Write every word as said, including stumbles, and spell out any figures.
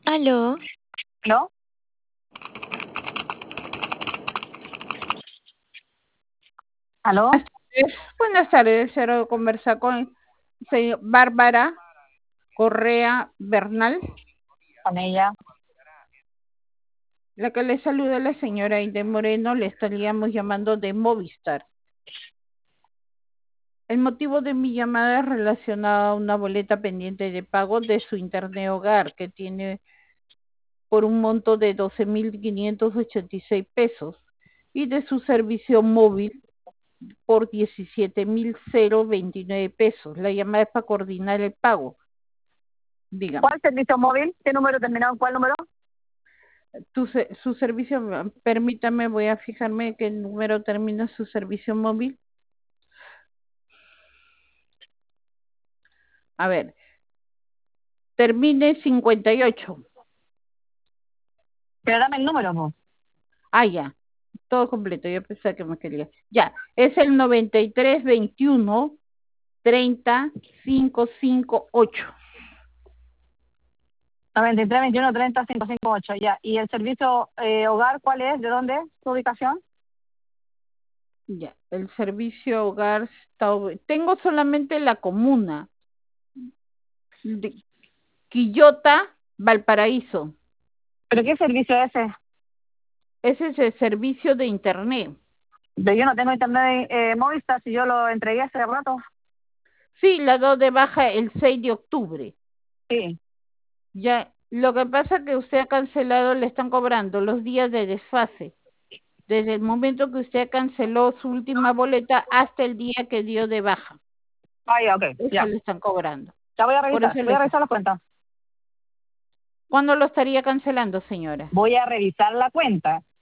Aló, ¿No? ¿Aló? Es- buenas tardes, quiero conversar con señor Bárbara Correa Bernal. Con ella. La que le saluda la señora Aide Moreno, le estaríamos llamando de Movistar. El motivo de mi llamada es relacionada a una boleta pendiente de pago de su internet hogar que tiene por un monto de doce mil quinientos ochenta y seis pesos y de su servicio móvil por diecisiete mil veintinueve pesos. La llamada es para coordinar el pago. Dígame. ¿Cuál servicio móvil? ¿Qué número terminado? ¿Cuál número? Tu, su servicio, permítame, voy a fijarme qué número termina su servicio móvil. A ver, termine cincuenta y ocho. Pero dame el número, po. Ah, ya, todo completo, yo pensaba que me quería. Ya, es el noventa y tres veintiuno treinta quinientos cincuenta y ocho. noventa y tres, veintiuno, treinta, quinientos cincuenta y ocho, ya. ¿Y el servicio eh, hogar cuál es? ¿De dónde? ¿Su ubicación? Ya, el servicio hogar está, tengo solamente la comuna de Quillota, Valparaíso. ¿Pero qué servicio es ese? Ese es el servicio de internet. Pero yo no tengo internet eh, Movistar, si yo lo entregué hace rato. Sí, la do de baja el seis de octubre. Sí. Ya, lo que pasa es que usted ha cancelado, le están cobrando los días de desfase. Desde el momento que usted canceló su última boleta hasta el día que dio de baja. Ah, ya, ok, Eso ya. le están cobrando. Ya voy a Por revisar, eso voy le a está- revisar las cuentas. ¿Cuándo lo estaría cancelando, señora? Voy a revisar la cuenta.